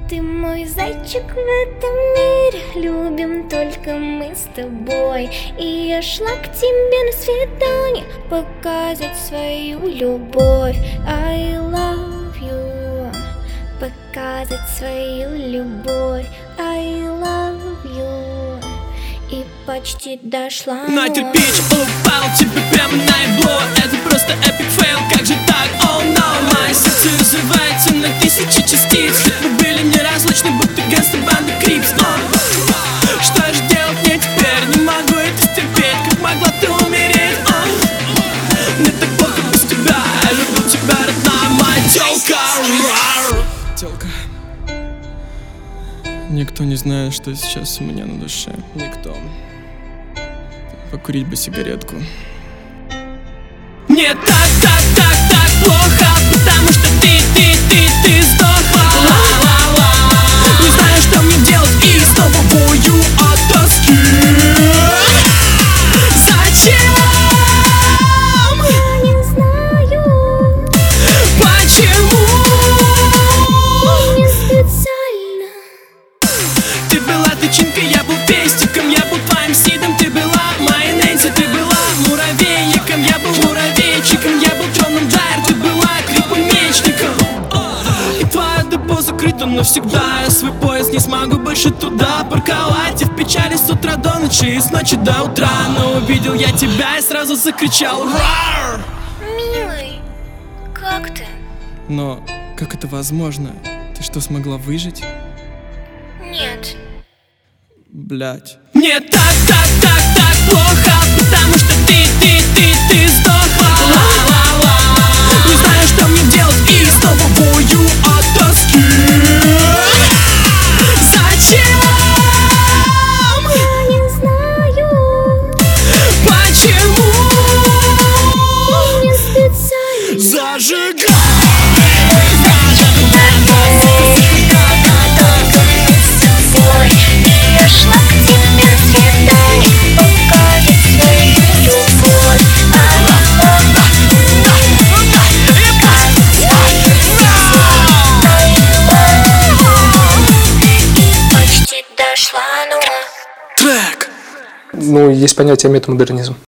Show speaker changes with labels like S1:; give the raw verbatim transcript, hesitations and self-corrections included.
S1: Ты мой зайчик в этом мире, любим только мы с тобой. И я шла к тебе на свидание, показать свою любовь. I love you, показать свою любовь. I love you, и почти дошла.
S2: На кирпич упал тебе прямо на ебло. Это просто эпик фейл, как же так? Oh no, мое сердце разрывается на тысячи частиц. Мы были неразлучны, будто гангста банда Крипс. Но что же делать мне теперь? Не могу это стерпеть, как могла ты умереть? О, мне так плохо без тебя, я люблю тебя, родная моя тёлка. Тёлка. Никто не знает, что сейчас у меня на душе. Никто. Покурить бы сигаретку. Мне так, так, так, так плохо, потому что ты, ты, ты, ты сдохла. Ла-ла-ла. Не знаю, что мне делать, и снова бою от тоски. Зачем?
S1: Я не знаю,
S2: Почему?
S1: не специально.
S2: Ты была тычинкой, я был пестиком, я был твоим сидом, ты была моей Нэнси, ты была муравейником, я был муравейчиком, я был Джоном Джайр, ты была крипомечником. И твое депо закрыто навсегда, я свой поезд не смогу больше туда парковать. И в печали с утра до ночи и с ночи до утра. Но увидел я тебя и сразу закричал «Рар!».
S1: Милый, как ты?
S2: Но как это возможно? Ты что, смогла выжить?
S1: Нет.
S2: Блять. Мне так, так, так, так плохо, потому что ты, ты, ты, ты сдохла. Ла-ла-ла. Не знаю, что мне делать, и снова бою от тоски. Зачем?
S1: Я не знаю,
S2: Почему?
S1: не специально.
S2: Зажигай! Трек!
S3: Ну, есть понятие метамодернизм.